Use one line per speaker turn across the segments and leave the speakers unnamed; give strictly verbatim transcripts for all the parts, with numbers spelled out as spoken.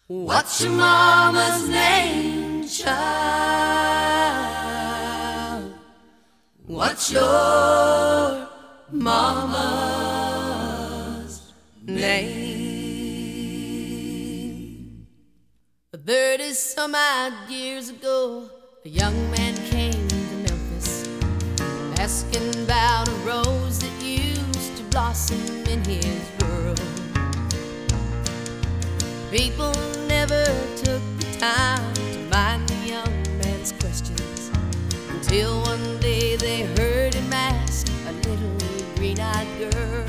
What's your mama's name, child? What's your mama's name? Thirty some odd years ago, a young man came to Memphis, asking about a rose that used to blossom in his world. People never took the time to mind the young man's questions, until one day they heard him ask a little green-eyed girl,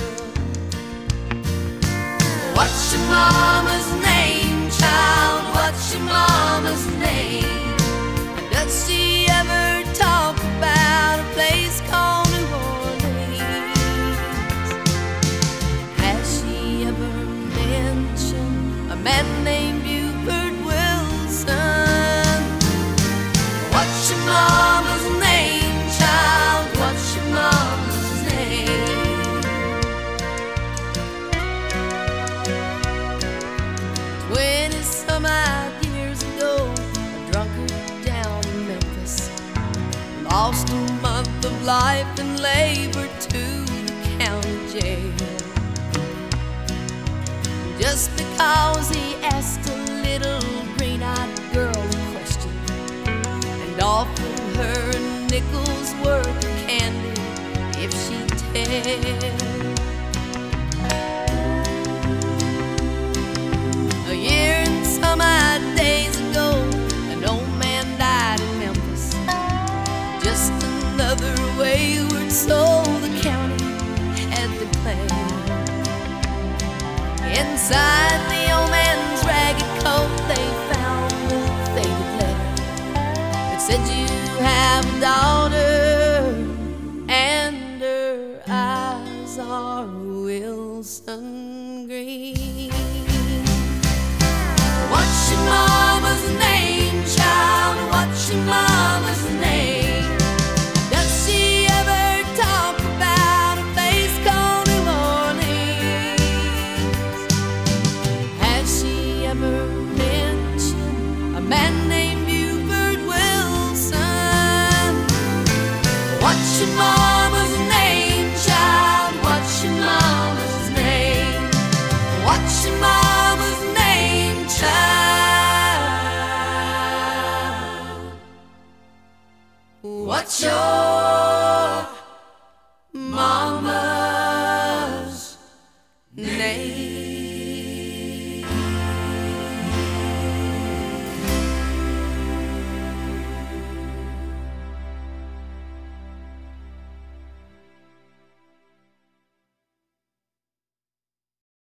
"What's your mama's name, child? What's your mama's name? And does she ever talk about a place called New Orleans? Has she ever mentioned a man named Buford Wilson? What's your mama's name, child? What's your mama's name?" Twenty some odd years ago, a drunkard down in Memphis lost a month of life and labor to the county jail, just because he asked a little green-eyed girl a question and offered her a nickel's worth of candy if she'd tell. A year and some odd days ago, an old man died in Memphis, just another wayward soul the county had declared. Inside the old man's ragged coat, they found a faded letter that said, "You have a daughter, and her eyes are Wilson green." What's your mama's name, child? What's your mama's name? Does she ever talk about a place called New Orleans? Has she ever mentioned a man named Buford Wilson? What's your mama's name, child? What's your mama's name? What's your mama's name, child? What's your